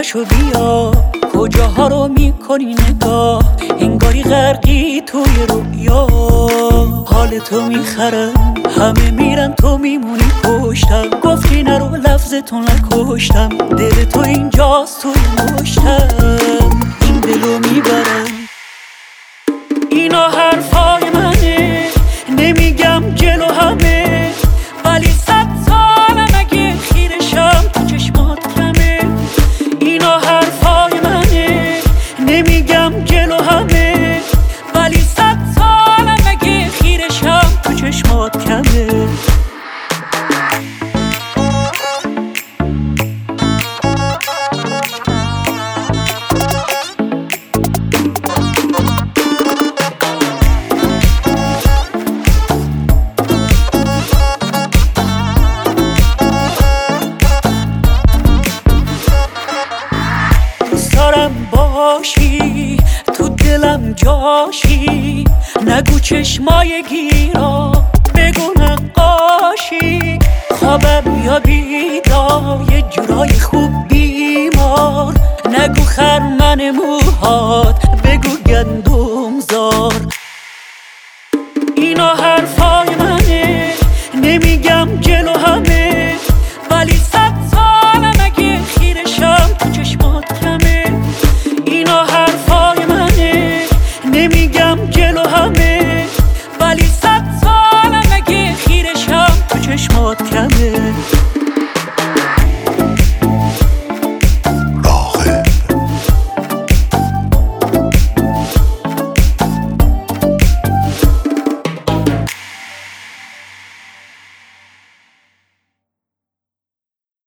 پشو بیا، کجاها رو میکنی نگاه، انگاری غرقی توی رویا. حال تو میخرم، همه میرن تو میمونی پشتم. گفتی نرو لفظتو نکشتم، دل تو اینجاست توی مشتم. این دلو میبرم، اینا حرفای منه، نمیگم جلو همه، ولی 100 سالم اگه خیرشم تو چشمات کمه. اینا حرفای منه، نمیگم جلو همه، ولی 100 سالم اگه خیرشم تو چشمات کمه. دارم باشی تو دلم جاشی، نگو چشمای گیرا، بگو نقاشی. خوابم یا بیدار، یه جورای خوب بیمار، نگو خرمن موهات، بگو گندم زار. اینا حرفای منه، نمیگم جلو همه، ولی 100 سالم اگه خیرشم تو چشمات کمه. اینا حرفای منه، نمیگم جلو همه، ولی 100 سالم اگه خیرشم تو چشمات کمه.